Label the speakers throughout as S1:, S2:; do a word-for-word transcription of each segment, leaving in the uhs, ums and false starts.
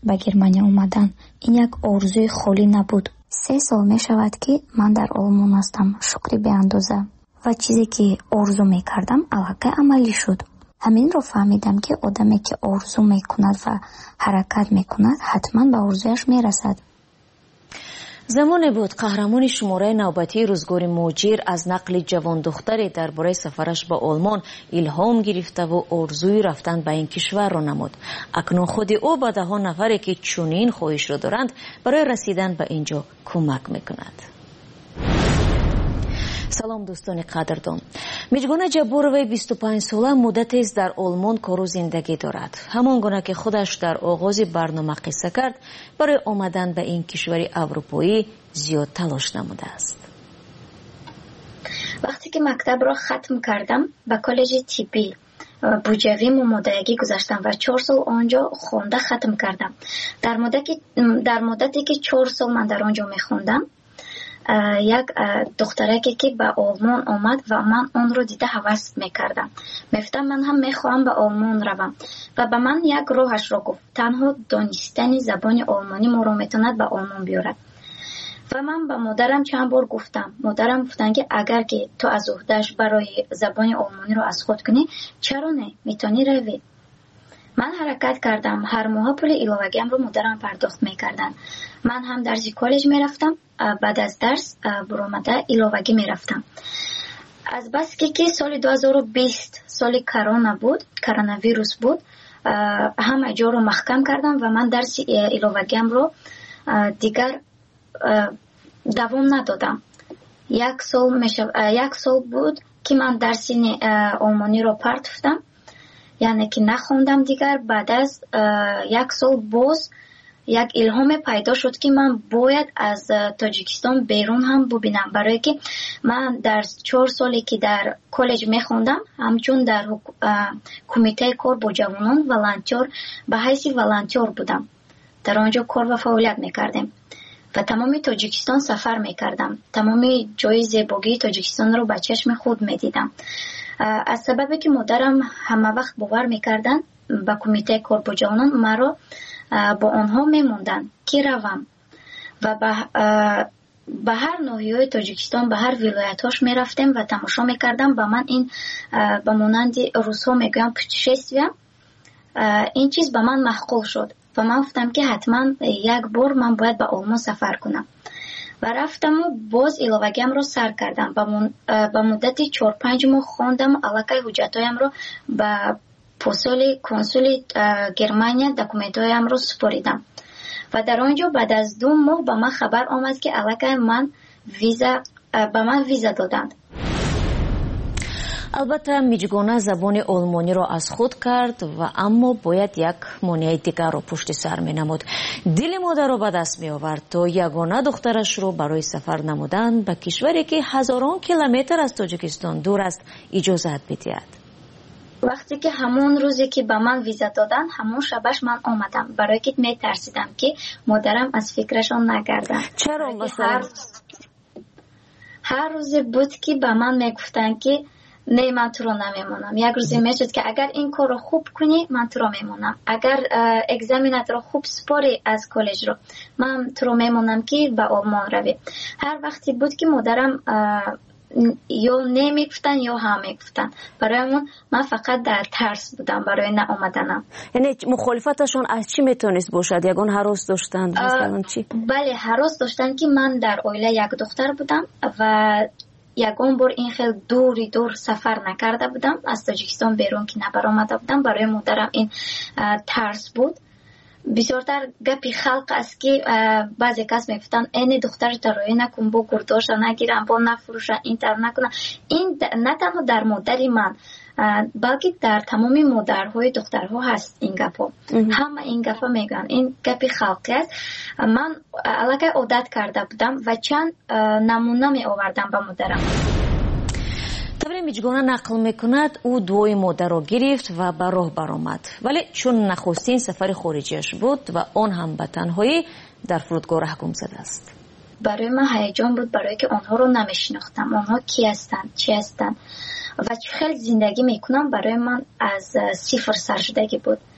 S1: ба Германия омадан ин як орзуи холӣ набуд. се сол мешавад ки ман дар Олмон ҳастам, шукри беандоза. ва чизе ки орзу мекардам аллакай амалӣ шуд. ҳаминро фаҳмидам ки одаме ки орзу мекунад ва ҳаракат мекунад ҳатман ба орзуяш мерасад.
S2: замоне буд қаҳрамони шумораи навбатии рӯзгори муҳоҷир аз нақли ҷавондухтаре дар бораи сафараш ба Олмон илҳом гирифтаву орзуи рафтан ба ин кишварро намуд. акнун худи ӯ ба даҳо нафаре ки чунин хоҳишро доранд барои расидан ба ин ҷо кӯмак мекунад. салом дӯстони қадрдон. Миҷгона Ҷаббороваи бисту панҷсола муддатест дар Олмон кору зиндагӣ дорад. ҳамон гуна ки худаш дар оғози барнома қисса кард, барои омадан ба ин кишвари аврупоӣ зиёд талош намудааст.
S3: вақте ки мактабро хатм кардам, ба коллеҷи тиббӣ буҷавӣ мумодаягӣ гузаштам ва чор сол онҷо хонда хатм кардам. дар муддати дар муддате ки чор сол ман дар онҷо мехондам, як духтараке ки ба Олмон омад ва ман онро дида ҳавас мекардам. мефтам ман ҳам мехоҳам ба Олмон равам ва ба ман як роҳашро гуфт. танҳо донистани забони олмонӣ моро метавонад ба Олмон биёрад. ва ман ба модарам чанд бор гуфтам. модарам гуфтанд ки агар ки ту аз уҳдаш барои забони олмониро аз худ кунӣ, чаро не, метавонӣ равӣ. ман ҳаракат кардам. ҳар моҳа пули иловагиамро модарам пардохт мекарданд. ман ҳам дарси коллеҷ мерафтам, баъд аз дарс буромада иловагӣ мерафтам. азбаски ки соли ду ҳазору бист соли корона буд, коронавирус буд, ҳама ҷоро маҳкам кардам ва ман дарси иловагиамро дигар давом надодам. як сол мешав як сол буд ки ман дарси олмониро партофтам, яъне ки нахондам дигар. баъд аз як сол боз як илҳоме пайдо шуд ки ман бояд аз Тоҷикистон берун ҳам бубинам, барое ки ман дар чор соле ки дар коллеҷ мехондам, ҳамчун дар кумитаи кор бо ҷавонон волонтёр ба ҳайси волонтёр будам. дар онҷо кор ва фаъолият мекардем ва тамоми Тоҷикистон сафар мекардам. тамоми ҷои зебогии Тоҷикистонро ба чашми худ медидам. аз сабабе ки модарам ҳама вақт бовар мекарданд ба кумитаи кор бо ҷавонон, маро бо онҳо мемонданд ки равам ва ба ҳар ноҳияи Тоҷикистон, ба ҳар вилоятҳош мерафтем ва тамошо мекардам. ба ман ин ба монанди русҳо мегӯям путешествия, ин чиз ба ман маъқул шуд ва ман гуфтам ки ҳатман як бор ман бояд ба Олмон сафар кунам ва рафтаму боз иловагиамро сар кардам. ба муддати чор панҷ моҳ хондам, аллакай ҳуҷҷатҳоямро ба посоли консули Германия документҳоямро супоридам ва дар онҷо баъд аз ду моҳ ба ман хабар омад ки аллакай ман виза ба ман виза доданд.
S2: албатта миҷгона забони олмониро аз худ кард ва аммо бояд як монеаи дигарро пушти сар менамуд. дили модарро ба даст меовард то ягона духтарашро барои сафар намудан ба кишваре ки ҳазорон километр аз Тоҷикистон дур аст иҷозат бидиҳад.
S3: вақте ки ҳамон рӯзе ки ба ман виза доданд, ҳамон шабаш ман омадам, барое ки метарсидам ки модарам аз фикрашон нагардад.
S2: чаро масалан
S3: ҳар рӯзе буд ки ба ман мегуфтанд ки не, ман туро намемонам. як рӯзе мешуд ки агар ин корро хуб кунӣ, ман туро мемонам. агар экзаменатро хуб спорӣ аз коллеҷро, ман туро мемонам ки ба Олмон равӣ. ҳар вақте буд ки модарам ё не мегуфтан ё ҳа мегуфтан. барои мон ман фақат дар тарс будам барои наомаданам.
S2: яъне мухолифаташон аз чӣ метавонист бошад? ягон ҳарос доштанд масалан чӣ?
S3: бале, ҳарос доштанд ки ман дар оила як духтар будам ва ягон бор ин хел дури дур сафар накарда будам, аз Тоҷикистон берун ки набаромада будам. барои модарам ин тарс буд. бисёртар гапи халқ аст ки баъзе кас мегуфтанд эне духтарата роя накун, бо гурдоша нагирам, бо нафурӯшан, ин тар накунам. ин на танҳо дар модари ман, балки дар тамоми модарҳои духтарҳо ҳаст ин гапҳо. ҳама ин гапа мегӯянд. ин гапи халқӣ аст. ман аллакай одат карда будам ва чанд намуна меовардам ба модарам.
S2: тавре миҷгона нақл мекунад, ӯ дуои модарро гирифт ва ба роҳ баромад. вале чун нахустин сафари хориҷиаш буд ва он ҳам ба танҳоӣ дар фурудгоҳ раҳгум задааст.
S3: барои ман ҳаяҷон буд, барое ки онҳоро намешинохтам. онҳо ки ҳастанд, чӣ ҳастанд ва чӣ хел зиндагӣ мекунам, барои ман аз сифр саршудагӣ буд.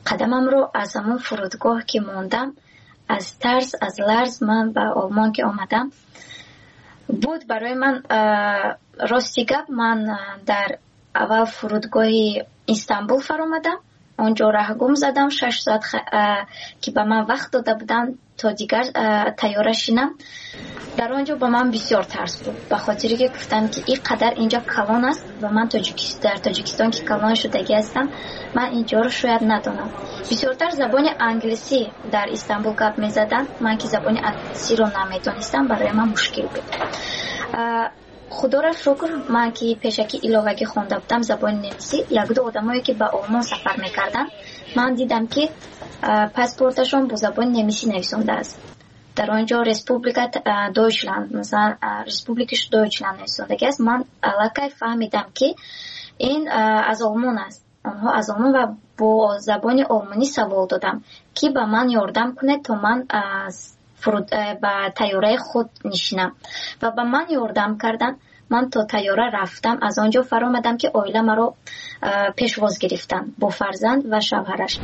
S3: قدمم رو از همون فرودگاه که موندم، از ترس از لرز من به آلمان که آمدم بود برای من. راستی گپ من در اول فرودگاه استانبول فرامدم، اونجا رهگم زدم شش ساعت خ... که به من وقت داده بودن تا دیگر تیاره شینم. در آنجا با من بسیار ترس بود، به خاطری که گفتم که این قدر اینجا کلان است و من تاجیکستان در تاجیکستان که کلان شدگی هستم، من اینجا رو شاید ندانم. بسیارتر زبان انگلیسی در استانبول گپ میزدن، من که زبان انگلیسی رو نمیدانستم برای من مشکل بود. خدا را شکر من که پیشکی ایلاوگی خونده بودم زبان نمیسی، یک دو آدمایی که به آلمان سفر میکردن من دیدم که پاسپورتشون با زبان نمیسی نویسنده است. در آنجا رسپوبلیکا دویچلند، مثلا رسپوبلیکش دویچلند نویسنده است. من علاقه فهمیدم که این از آلمان است. آنها از آلمان و با زبان آلمانی سوال دادم که به من یاردم کنه تا من از فرود با تیاره خود نشینم و به من یاردم کردن. من تا تیاره رفتم، از آنجا فرامدم که اویله مرا پیشواز گرفتن با فرزند و شوهرش.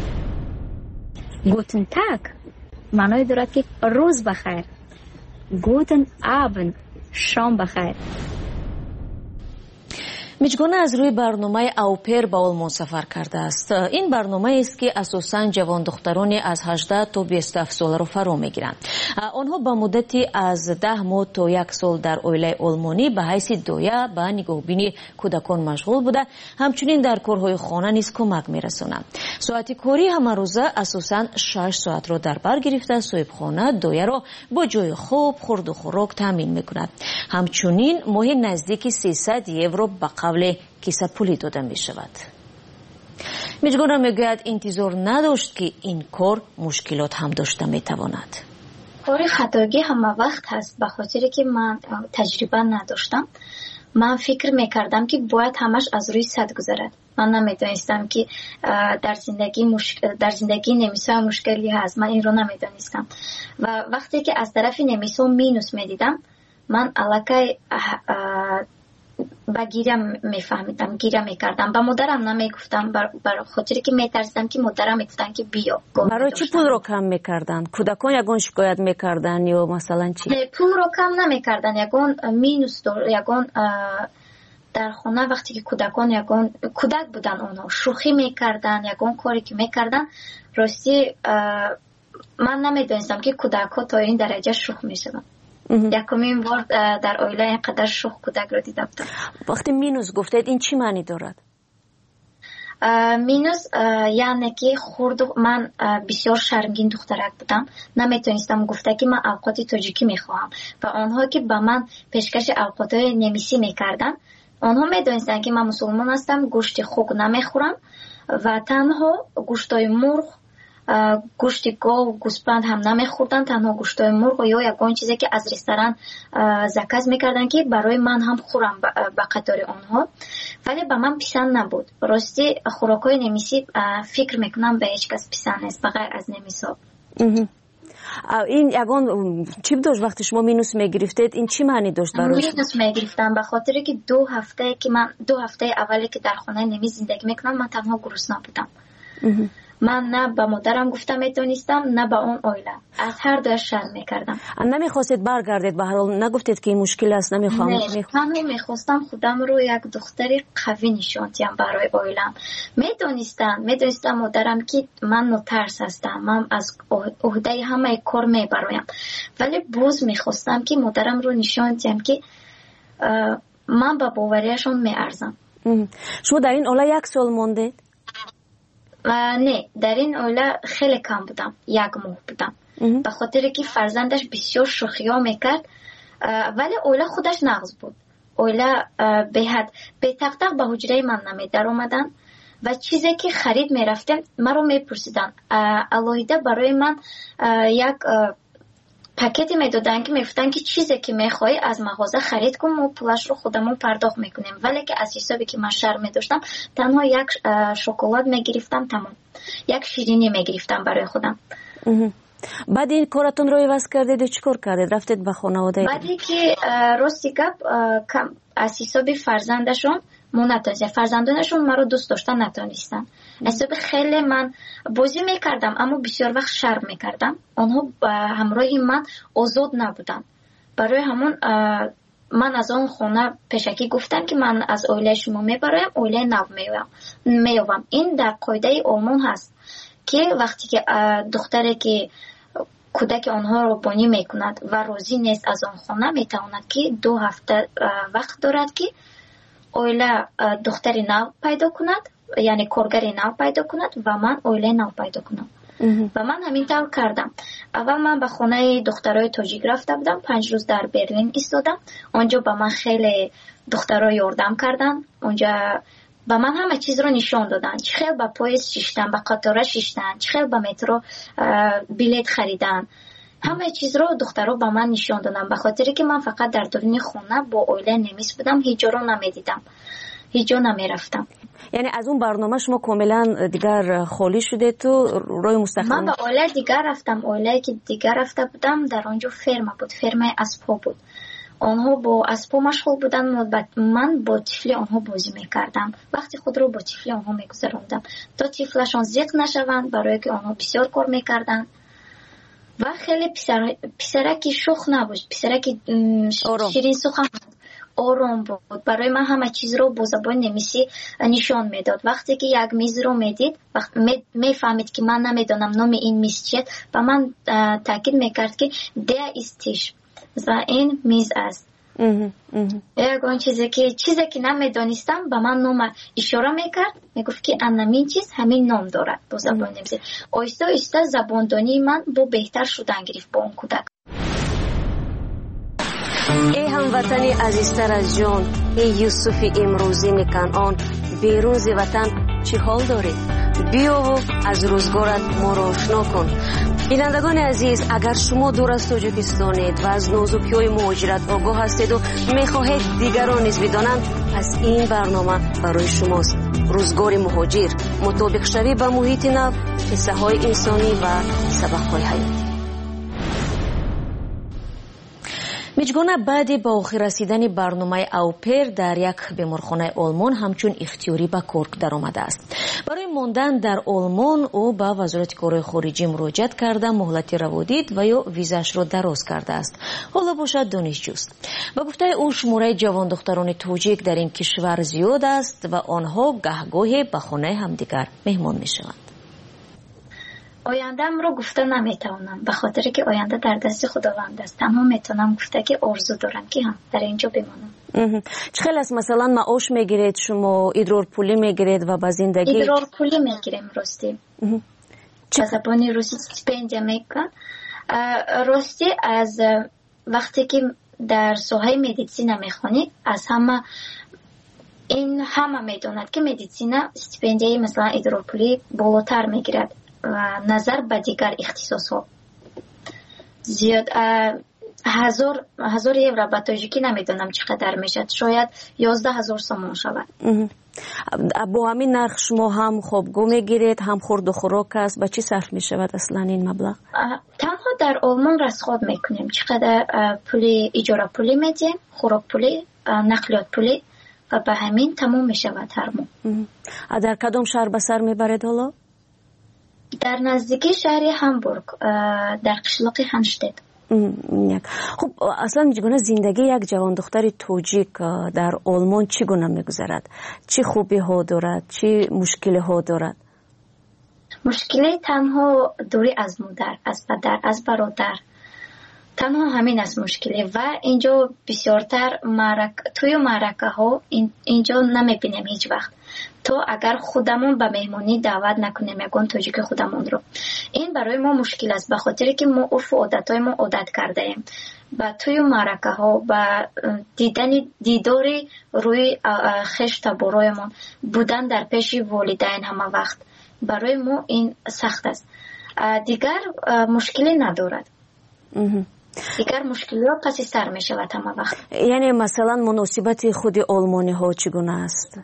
S1: گوتن تاگ معنای دارد که روز بخیر. گوتن آبند شام بخیر.
S2: میجگونه از روی برنامه اوپر به آلمان سفر کرده است. این برنامه است که اساساً جوان دخترانی از هجده تا بیست و هفت سال را فرا میگیرند. آنها با مدتی از ده ماه تا یک سال در اویله آلمانی به حیث دایه به نگاهبینی کودکان مشغول بوده، همچنین در کارهای خانه نیز کمک میرسانند. ساعت کاری همه روزه اساساً شش ساعت را در بر گرفته صاحبخانه دایه را با جای خوب، خورد و خوراک تامین میکند. همچنین ماهی نزدیک سیصد یورو به قبل کیسه پولی داده می شود. میجگونه میگوید انتظار نداشت که این کار مشکلات هم داشته می تواند.
S3: کار خطاگی همه وقت هست، به خاطری که من تجربه نداشتم. من فکر میکردم که باید همش از روی صد گذرد. من نمیدانستم که در زندگی مشکل در زندگی نمیسا مشکلی هست. من این رو نمیدانستم و وقتی که از طرف نمیسا مینوس میدیدم، من علاقه با گیرم میفهمیدم، گیرم میکردم. با مادرم نمیگفتم، برای خاطری که میترسیدم که مادرم میگفتن که بیا.
S2: برای چی پول رو کم میکردن؟ کودکان یگون شکایت میکردن یا مثلا چی؟
S3: نه، پول رو کم نمیکردن، یگون مینوس دار، یگون در خونه وقتی که کودکان یگون کودک بودن اونها شوخی میکردن، یگون کاری که میکردن راستی من نمیدونستم که کودک ها تا این درجه شوخ میشن. یکمین بار در اویله اینقدر شوخ کودک رو دیده بودم.
S2: وقتی مینوس گفتید این چی معنی دارد؟
S3: مینوس یعنی که خورد. من بسیار شرمگین دخترک بودم، نمیتونستم گفته که من اوقات تاجیکی میخواهم و آنها که به من پیشکش اوقات نمیسی میکردن، آنها میدونستن که من مسلمان هستم، گوشت خوک نمیخورم و تنها گوشتای مرغ، گوشت گاو، گوسفند هم نمیخوردن، تنها گوشتای مرغ یا یگان چیزی که از رستوران زکات میکردن که برای من هم خورم به قطار آنها، ولی به من پسند نبود. راستی خوراکای نمیسی فکر میکنم به هیچ کس پسند نیست بغیر از نمیسا.
S2: این یگان چی داشت وقتی شما مینوس میگرفتید؟ این چی معنی داشت برای شما؟
S3: مینوس میگرفتم به خاطر که دو هفته که من دو هفته اولی که در خانه نمی زندگی میکنم من تنها گرسنه بودم. من نه به مادرم گفتم میتونستم نه به اون اویله، از هر دو شرم میکردم.
S2: نمیخواستید برگردید؟ به هر حال نگفتید که این مشکل است نمیخوام؟
S3: نه، من میخواستم خودم رو یک دختری قوی نشون دهم برای اویلم. میدونستم میدونستم مادرم که من نترس هستم، من از عهده همه کار میبرایم، ولی باز میخواستم که مادرم رو نشون دهم که من به باوریشون میارزم.
S2: شما در این اوله یک سال موندید؟
S3: نه، در این اوله خیلی کم بودم، یک ماه بودم، به خاطر که فرزندش بسیار شوخی‌ها میکرد، ولی اوله خودش نغز بود. اوله به حد به تق تق به حجره من نمی در اومدن و چیزی که خرید میرفتم مرا میپرسیدن. الهیده برای من یک پاکتی میدادن که میگفتن که چیزی که میخوای از مغازه خرید کن و پولش رو خودمون پرداخت میکنیم، ولی که از حسابی که من شرم میداشتم تنها یک شکلات میگرفتم، تمام یک شیرینی میگرفتم برای خودم.
S2: بعد این کارتون رو عوض کردید چیکار کردید؟ رفتید به خانواده؟
S3: بعدی که راستی گپ از حسابی فرزندشون مو نتونستن، فرزندانشون مرا دوست داشتن نتونستن. حساب خیلی من بازی میکردم اما بسیار وقت شرم میکردم. آنها همراه من آزاد نبودن. برای همون من از اون خونه پیشکی گفتم که من از اوله شما میبرایم، اوله نو میوم. این در قاعده آلمان هست که وقتی که دختری که کودک آنها رو بانی میکند و راضی نیست از آن خانه، میتواند که دو هفته وقت دارد که اوله دختری نو پیدا کند، یعنی کارگری نو پیدا کند و من اوله نو پیدا کنم. و من همین طور کردم. اول من به خانه دخترای تاجیک رفته بودم، پنج روز در برلین ایستادم. اونجا به من خیلی دخترای یاردم کردن. اونجا به من همه چیز رو نشان دادن، چه خیلی به پاییز شیشتن، به قطار شیشتن، چه خیلی به مترو بلیت خریدن. همه چیز رو دخترها به من نشان دادن، به خاطری که من فقط در درون خونه با اوله نمیس بودم، هیچ جا رو نمیدیدم، هیچ جا نمیرفتم.
S2: یعنی از اون برنامه شما کاملا دیگر خالی شده تو روی مستقیم؟
S3: من به اوله دیگر رفتم. اوله که دیگر رفته بودم در اونجا فرما بود، فرمای اسبا بود. آنها با اسبا مشغول بودن، من با طفلی آنها بازی میکردم. وقتی خود رو با طفلی آنها میگذراندم تا طفلشان زیق نشوند، برای که آنها بسیار کار میکردن و خیلی پسر پسرکی شوخ نبود، پسرکی شیرین سخن آرام بود. برای من همه چیز رو با زبان نمیسی نشان میداد. وقتی که یک میز رو میدید، وقت میفهمید که من نمیدونم نام این میز چیه، و من تاکید میکرد که ده استیش و این میز است. اون چیزی که چیزی که نمیدونستم به من نام اشاره میکرد، میگفت که همین چیز همین نام دارد. با زبان نمیسی آیسته آیسته زباندانی من با بهتر شدن گرفت با اون کودک.
S2: ای هموطنی عزیزتر از جان، ای یوسف امروزی کنعان، بیرون ز وطن چی حال داری؟ بیا و از روزگارت ما را آشنا کن. بینندگان عزیز، اگر شما دور از تاجیکستانید و از نازکی‌های مهاجرت آگاه هستید و میخواهید دیگران نیز بدانند، پس این برنامه برای شماست. روزگار مهاجر، مطابق شوی به محیط نو، قصه های انسانی و سبق های حیاتی. میجگونه بعد با آخر رسیدن برنامه اوپر در یک بیمارخانه آلمان همچون اختیاری به کار در آمده است. برای ماندن در آلمان او به وزارت کارهای خارجی مراجعت کرده، مهلت روادید و یا ویزاش را دراز کرده است. حالا باشد دانشجوست. با گفته او شماره جوان دختران تاجیک در این کشور زیاد است و آنها گهگاهی به خانه همدیگر مهمان میشوند.
S3: آینده‌ام رو گفته نمیتونم، به خاطر که آینده در دست خداوند است. تنها میتونم گفته که آرزو دارم که هم در اینجا بمانم.
S2: چه خیلی است مثلا معاش میگیرید شما، ادرار پولی میگیرید و به زندگی؟
S3: ادرار پولی میگیریم راستی. چه زبانی روسی استیپندیا میگن. راستی از وقتی که در ساحه مدیسین میخونید، از همه این همه میدوند که مدیسین استیپندیای مثلا ادرار پولی بالاتر میگیرد و نظر به دیگر اختصاص ها. زیاد هزار هزار یورو به تاجیکی نمیدونم چقدر میشد، شاید یازده هزار سوم شود.
S2: با همین نرخ شما هم خوابگاه میگیرید، هم خورد و خوراک است، به چی صرف میشود اصلا این مبلغ؟
S3: تنها در آلمان رسخاد میکنیم، چقدر پولی اجاره پولی میدیم، خوراک پولی، نقلیات پولی و به همین تمام میشود هر ماه.
S2: در کدام شهر به سر میبرید حالا؟
S3: در نزدیکی شهر همبورگ، در قشلاق هنشتد.
S2: خب اصلا میگونه زندگی یک جوان دختر تاجیک در آلمان چگونه میگذرد؟ چه خوبی ها دارد؟ چه مشکلی ها دارد؟
S3: مشکلی تنها دوری از مادر، از پدر، از برادر، تنها همین است مشکلی. و اینجا بسیارتر معرک توی معرکه ها این اینجا نمیبینیم هیچ وقت. تو اگر خودمون به مهمانی دعوت نکنیم یکون تاجیک خودمون رو، این برای ما مشکل است، به خاطر که ما عرف و عادتای ما عادت کرده ایم و توی معرکه ها و دیدن دیداری روی خشت برایمون بودن در پیش والدین همه وقت برای ما این سخت است. دیگر مشکلی ندارد. دیگر مشکلی را پس سر می شود همه وقت.
S2: یعنی مثلا مناسبت خود آلمانی ها چگونه است؟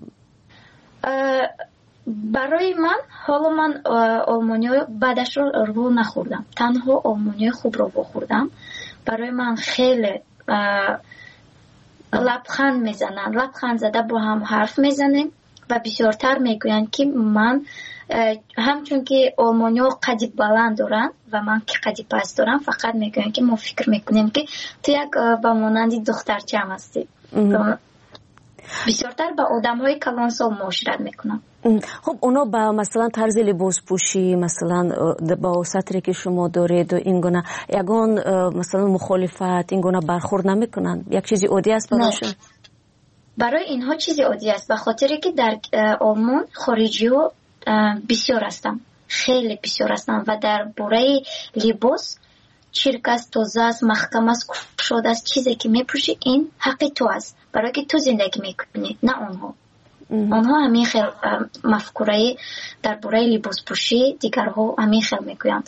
S3: برای من حالا من آلمانی بعدش رو رو نخوردم، تنها آلمانی خوب رو بخوردم. برای من خیلی لبخند میزنن، لبخند زده با هم حرف میزنیم و بسیارتر میگویند که من همچون که آلمانیا قدی بلند دارن و من که قدی پست دارم، فقط میگویند که ما فکر میکنیم که تو یک با مانندی دخترچه هم هستی. بسیارتر با آدم های کلانسال معاشرت میکنم.
S2: خب اونا با مثلا طرز لباس پوشی، مثلا با سطری که شما دارید و این گونه یگان مثلا مخالفت این گونه برخورد نمیکنن؟ یک چیزی عادی است براشون؟
S3: برای اینها چیزی عادی است، به خاطر که در آلمان خارجی ها بسیار هستن، خیلی بسیار هستن و در باره لباس چرک است، تازه است، محکم است، کفشاده است، چیزی که میپوشی این حق تو است، برای که تو زندگی میکنی، نه آنها. آنها همین خیلی مفکوره در باره لباس پوشی دیگرها همین خیلی میگویند.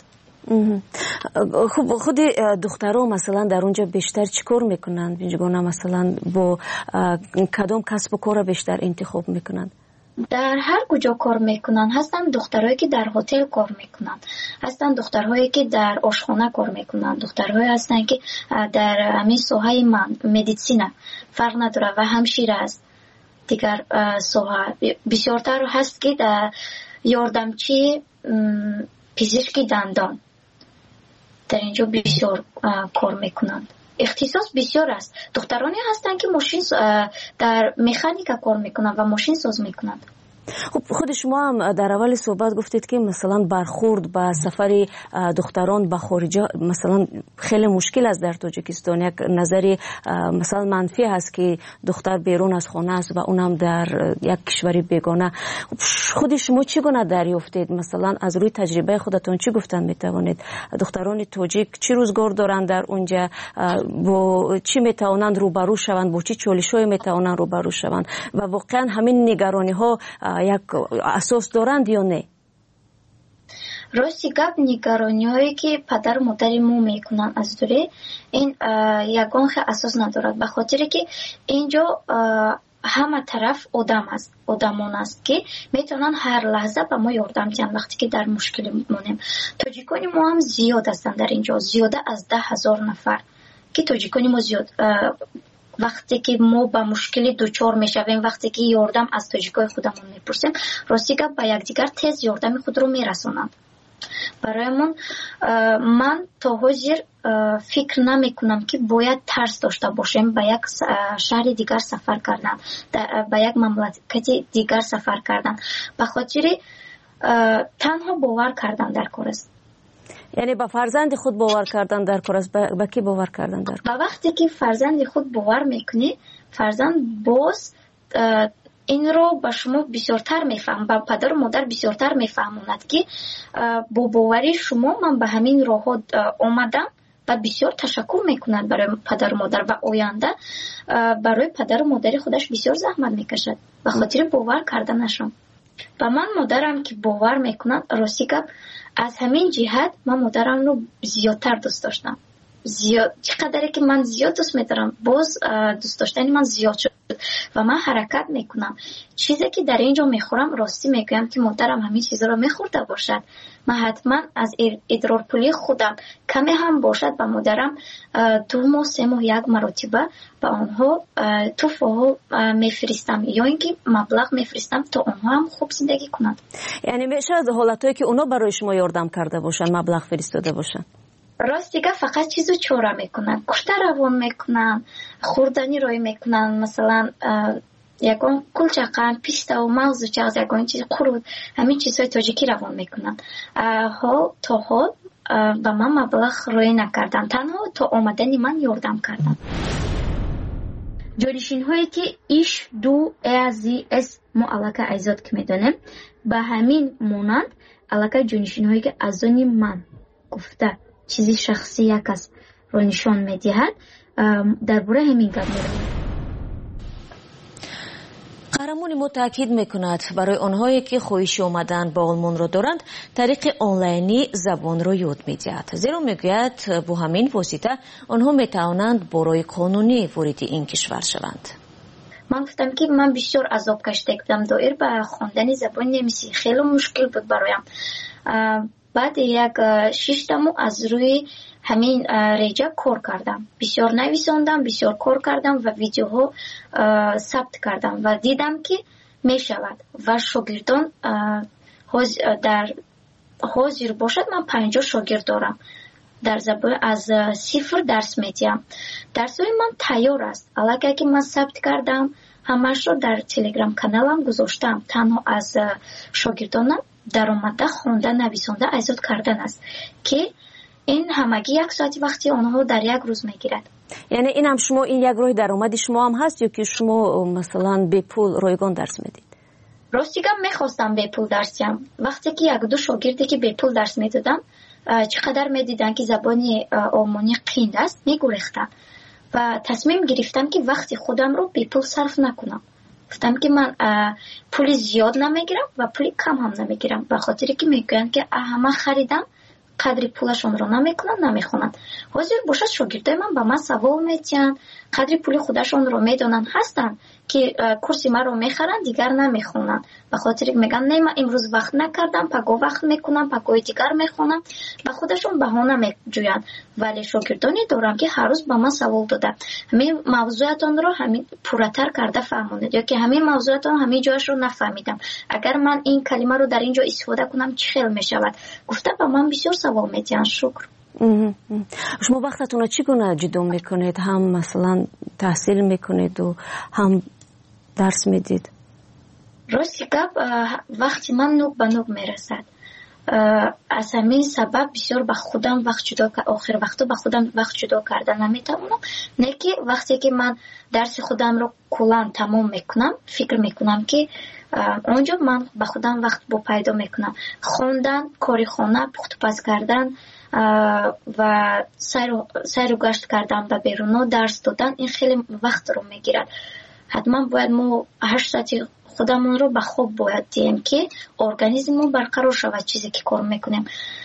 S2: خب خود دخترها مثلا در اونجا بیشتر چیکار میکنند؟ اینجا مثلا با کدام کسب و کار بیشتر انتخاب میکنند؟
S3: در هر کجا کار میکنن. هستن دخترهایی که در هتل کار میکنن، هستن دخترهایی که در آشخانه کار میکنن، دخترهایی هستن که در همین ساحه من مدیسینه فرق نداره و همشیره است. دیگر ساحه بسیارتر هست که در یاردمچی پزشکی دندان در اینجا بسیار کار میکنند. اختصاص بسیار است. دخترانی هستند که ماشین در مکانیکا کار میکنند و ماشین ساز میکنند.
S2: خب خود شما هم در اول صحبت گفتید که مثلا برخورد با سفر دختران به خارج مثلا خیلی مشکل است در تاجیکستان. یک نظری مثلا منفی هست که دختر بیرون از خانه است و اونم در یک کشوری بیگانه. خود شما چی گونه دریافتید؟ مثلا از روی تجربه خودتون چی گفتن میتوانید؟ دختران تاجیک چی روزگار دارند در اونجا؟ با چی میتوانند روبرو شوند؟ با چی چالش‌هایی میتوانند روبرو شوند؟ و واقعا همین نگرانی ها یک اساس دارند یا نه؟
S3: راستی گپ نگرانی هایی که پدر و مادر مو میکنن از دوره این یگان خیلی اساس ندارد، به خاطر که اینجا همه طرف آدم است، آدمان است که میتونن هر لحظه به ما یاردم کنن وقتی که در مشکل مونیم. تاجیکانی ما هم زیاد هستن در اینجا، زیاده از ده هزار نفر که تاجیکانی ما زیاد وقتی که ما با مشکلی دوچار میشویم، وقتی که یاردم از تاجیکای خودمون میپرسیم، راستی که با یکدیگر تیز یاردم خود رو میرسونند. برای من من تا حاضر فکر نمیکنم که باید ترس داشته باشیم با یک شهر دیگر سفر کردن، با یک مملکت دیگر سفر کردن، به خاطر تنها باور کردن در کار است.
S2: یعنی با فرزند خود باور کردن در کار است. با کی باور کردن در کار؟
S3: با وقتی که فرزند خود باور میکنی، فرزند باز این رو با شما بسیارتر میفهم، با پدر و مادر بسیارتر میفهموند که با باوری شما من به همین راه آمدم و بسیار تشکر میکنند برای پدر و مادر و آینده برای پدر و مادر خودش بسیار زحمت میکشد به خاطر باور کردنشون. و من مادرم که باور میکنن، راستی که از همین جهت من مادرم رو زیادتر دوست داشتم. زیاد چقدر که من زیاد دوست می‌دارم، باز دوست داشتن من زیاد شد و من حرکت میکنم. چیزی که در اینجا میخورم راستی میگم که مادرم همین چیزا رو میخورده باشد، من حتما از ادرار پولی خودم کمی هم باشد به مادرم دو ماه سه ماه یک مرتبه به آنها تحفه میفرستم یا اینکه مبلغ میفرستم تا آنها هم خوب زندگی کنند.
S2: یعنی میشه از حالتایی که اونا برای شما یاردم کرده باشن مبلغ فرستاده باشن؟
S3: راست دیگه فقط چیزو چوره میکنن، کشته روان میکنن، خوردنی روی میکنن، مثلا یکون کلچقن، پیستا و موز و چغز یکون چیز قرود، همین چیزهای تاجیکی روان میکنن. ها تا حال به من مبلغ روی نکردن، تنها تا آمدنی من یاردم کردن. جانشین هایی که ایش دو ازی اس ما علاقه ایزاد که میدانیم به همین مونند علاقه جانشین هایی که از آنی من گفته چیزی شخصی یک است رو نشان میدهد. درباره همین گپ می‌رود.
S2: قهرمان ما تاکید میکند برای آنهایی که خواهش آمدن با آلمان را دارند طریق آنلاینی زبان را یاد میدهد، زیرا میگوید با همین واسطه آنها میتوانند برای قانونی وارد این کشور شوند.
S3: من گفتم که من بسیار عذاب کشیده بودم، دایر به خواندن زبان نمیسی خیلی مشکل بود برایم. بعد یک ششتمو از روی همین ریجا کار کردم. بسیار نویساندم، بسیار کار کردم و ویدیوها ثبت کردم و دیدم که می شود و شاگردان در حاضر باشد. من پنجاه شاگرد دارم در زبان از صفر درس میدیم. درسای من تیار است. الان که من ثبت کردم همش رو در تلگرام کانالم گذاشتم. تنها از شاگردانم در اومده خوانده نویسنده ایجاد کردن است که این همگی یک ساعت وقتی آنها در یک روز میگیرد.
S2: یعنی این هم شما این یک راه درآمد شما هم هست یا که شما مثلا به پول رایگان درس میدید؟
S3: راستیگم میخواستم به پول درس دهم. وقتی که یک دو شاگردی که به پول درس میدادم چقدر میدیدن که زبانی آلمانی قین است میگریختن و تصمیم گرفتم که وقتی خودم رو به پول صرف نکنم. گفتم که من پول زیاد نمیگیرم و پول کم هم نمیگیرم، به خاطری که میگن که همه خریدم قدری پولشون رو نمیکنن نمیخونن. حاضر باشد شاگردای من با من سوال میتین قدری پول خودشون رو میدونن هستن که کورسی من رو میخرن دیگر نمیخونن، به خاطر که میگن نه من امروز وقت نکردم پگاه وقت میکنم پگاه دیگر میخونم، به خودشون بهانه میجوین. ولی شاگردانی دارم که هر روز با من سوال دادن همین موضوعاتون رو همین پورتر کرده فهموندید یا که همین موضوعاتون همین جایش رو نفهمیدم، اگر من این کلمه رو در اینجا استفاده کنم چه خیلی میشود. گفته با من بسیار سوال میتین. شکر.
S2: شما وقتتون رو چگونه جدا میکنید؟ هم مثلا تحصیل میکنید و هم درس میدید؟
S3: راستی گپ وقتی من نوک به نوک میرسد. از همین سبب بسیار به خودم وقت جدا آخر وقتا به خودم وقت جدا کردن نمیتونم. نه که وقتی که من درس خودم رو کلا تمام میکنم فکر میکنم که اونجا من به خودم وقت با پیدا میکنم. خوندن، کاری خانه، پخت پز کردن و سیر و گشت کردن به بیرون درس دادن این خیلی وقت رو میگیرد. حتما باید ما هشت ساعتی خودمون رو به خواب باید دیم که ارگانیسممون برقرار شود چیزی که کار میکنیم.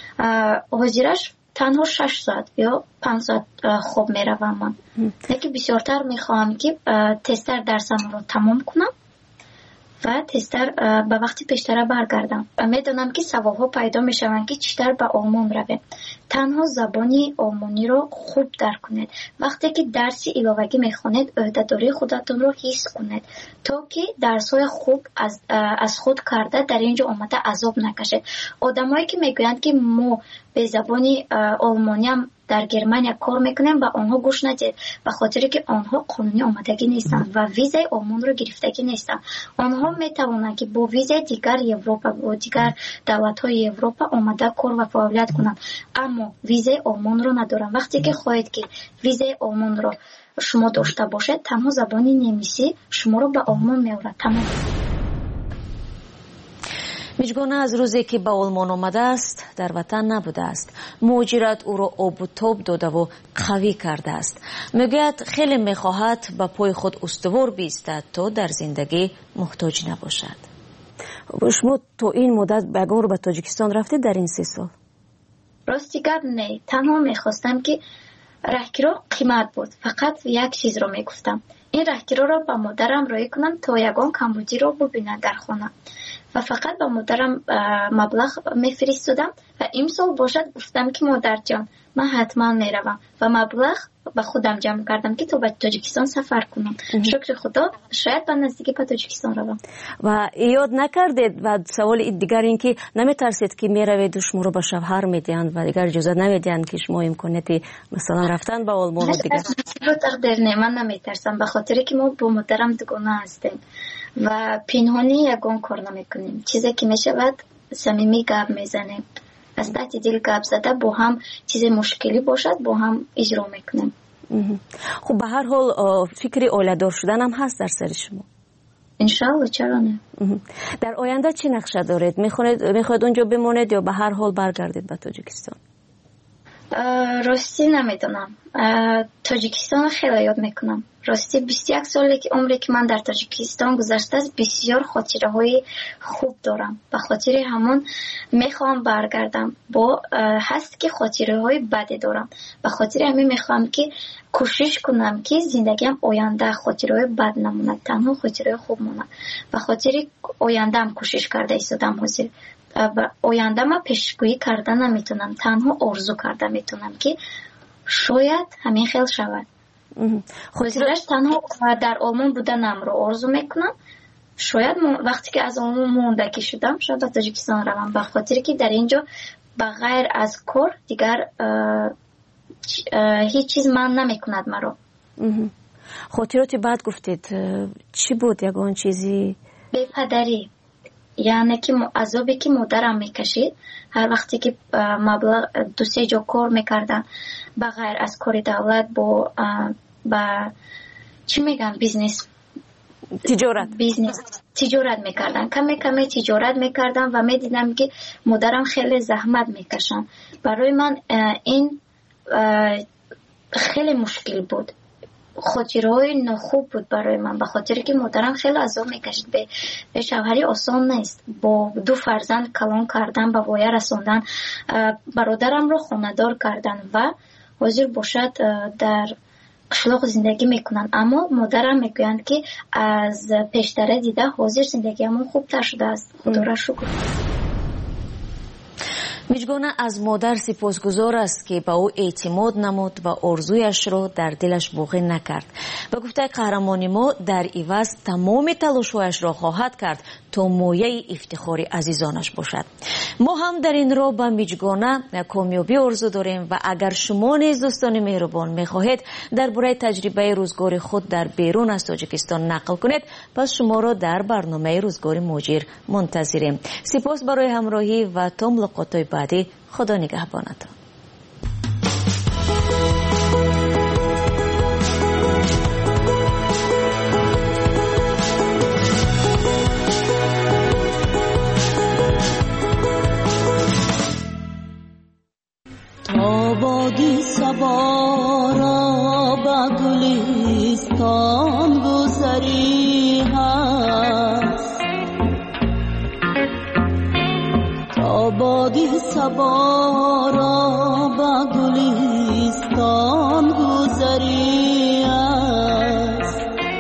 S3: حاضرش تنها شش ساعت یا پنج ساعت خواب میروم من. یکی بسیارتر میخواهم که تستر درسم رو تمام کنم و تستر به وقتی پیشتر برگردم. میدونم که سوال ها پیدا میشوند که چطور به آلمان رویم. تنها زبانی آلمانی رو خوب درک کنید. وقتی که درسی علاوگی میخونید عهده‌داری خودتون رو حس کنید تا که درس‌های خوب از از خود کرده در اینجا آمده عذاب نکشید. آدمایی که میگویند که ما به زبانی آلمانی هم در گرمانیا کار میکنیم و آنها گوش ندید، به خاطر که آنها قانونی آمدگی نیستن و ویزای آلمان رو گرفتگی نیستن. آنها میتوانند که با ویزای دیگر اروپا و دیگر دولت‌های اروپا آمده کار و فعالیت کنند، اما ویزای آلمان رو ندارن. وقتی که خواهید که ویزای آلمان رو شما داشته باشید تنها زبانی نمیسی شما رو به آلمان میبرد. تمام.
S2: میجگانه از روزی که به آلمان آمده است در وطن نبوده است. مهاجرت او را آب و تاب داده و قوی کرده است. میگوید خیلی میخواهد به پای خود استوار بیستد تا در زندگی محتاج نباشد. شما تو این مدت بگار به تاجیکستان رفتید در این سه سال؟
S3: راستی گپ نه، تنها میخواستم که رهگیرا قیمت بود. فقط یک چیز رو میگفتم این رهگیرا رو با مادرم رای کنم تا یگان کمبودی رو ببینن در خانه و فقط با مادرم مبلغ میفرستادم و امسال باشد گفتم که مادر جان من حتما میروم و مبلغ به خودم جمع کردم که تو به تاجیکستان سفر کنم. شکر خدا شاید به نزدیکی به تاجیکستان روم.
S2: و یاد نکردید و سوال دیگر این که نمیترسید که میروید و شما رو به شوهر میدهند و دیگر اجازه نمیدهند که شما امکانیت مثلا رفتن به آلمان و دیگر؟
S3: رو تقدیر نه، من نمیترسم به خاطر که ما با مادرم دوگانه هستیم و پنهانی یگان کار نمیکنیم. چیزی که میشود صمیمی گپ میزنیم، از تحت دل گپ زده با هم چیز مشکلی باشد با هم اجرا میکنیم.
S2: خب به هر حال فکر اولادار شدن هم هست در سر شما؟
S3: انشالله، چرا نه.
S2: در آینده چی نقشه دارید؟ میخواید میخواید اونجا بمونید یا به هر حال برگردید به تاجیکستان؟
S3: راستی نمیدونم. تاجیکستان خیلی یاد میکنم. راستی بیست و یک سالی که عمری که من در تاجیکستان گذشته است بسیار خاطره های خوب دارم. به خاطر همون میخوام برگردم. با هست که خاطره های بدی دارم. به خاطر همین میخوام که کوشش کنم که زندگیم آینده خاطره های بد نمونه، تنها خاطره خوب مونه. به خاطر آینده هم کوشش کرده ایستادم حاضر. آینده ما پیشگویی کرده نمیتونم، تنها آرزو کرده میتونم که شاید همین خیلی شود. خودش تنها در آلمان بودنم رو آرزو میکنم. شاید وقتی که از آلمان موندگی شدم شاید به تاجیکستان روم، به خاطر که در اینجا بغیر از کار دیگر هیچ چیز من نمیکند مرا.
S2: خاطراتی بعد گفتید چی بود یگان چیزی؟
S3: به پدری، یعنی که عذابی که مادرم میکشید هر وقتی که مبلغ دو سه جا کار میکردن بغیر از کار دولت با با چی میگن بیزنس
S2: تجارت
S3: بیزنس تجارت میکردن، کمی کمی تجارت میکردن و میدیدم که مادرم خیلی زحمت میکشن. برای من این خیلی مشکل بود، خاطرهای ناخوب بود برای من، به خاطر که مادرم خیلی عذاب میکشید. به, به شوهری آسان نیست، با دو فرزند کلان کردن، به وایه رساندن، برادرم رو خانه‌دار کردن و حاضر باشد در قشلاق زندگی میکنن. اما مادرم میگویند که از پیشتره دیده حاضر زندگی همون خوبتر شده است. خدا را شکر.
S2: میجگانه از مادر سپاسگزار است که به او اعتماد نمود و آرزویش را در دلش باقی نکرد. به گفته قهرمان ما در عوض تمام تلاش‌هایش را خواهد کرد تا مایه افتخار عزیزانش باشد. ما هم در این راه به میجگانه کامیابی آرزو داریم و اگر شما نیز دوستان مهربان میخواهید درباره تجربه روزگار خود در بیرون از تاجیکستان نقل کنید، پس شما را در برنامه روزگار مهاجر منتظریم. سپاس برای همراهی و تا ملاقات بعدی. خدا نگهبانتان.
S4: آبادی سوارا با گلستان گذری هست، آبادی سوارا با گلستان گذری هست،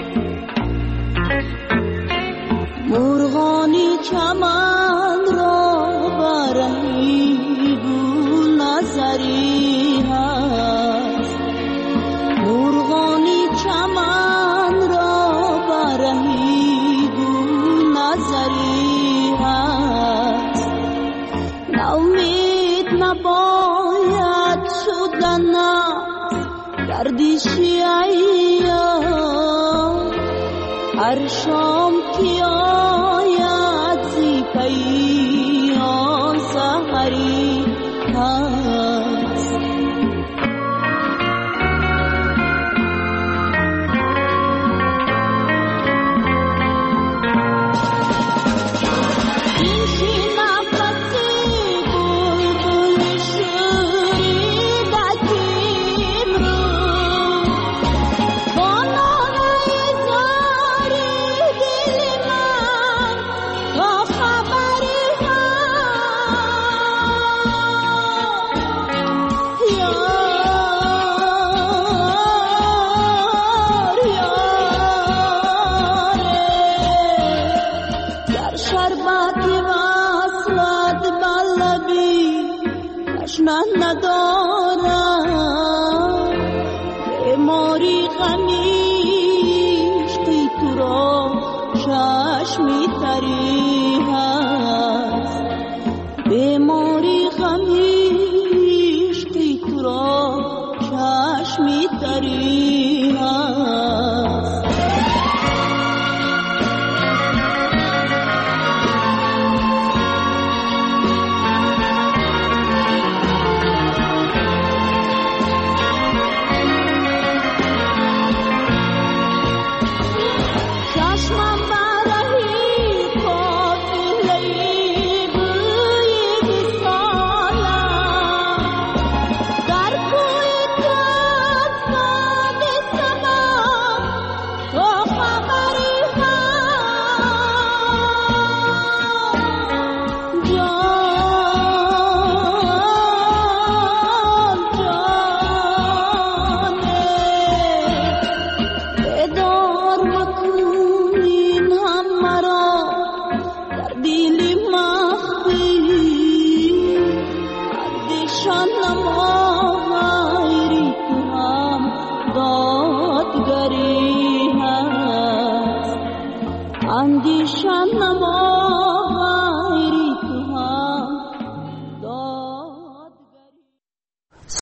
S4: مرغانی چمن را برهی گل نظری هست، مرغانی چمن را برهی گل نظری هست، ناامید نباید شدن گردشی ایام، هر شام که آید زی پیام سحری هست. در کوی تو اندیشه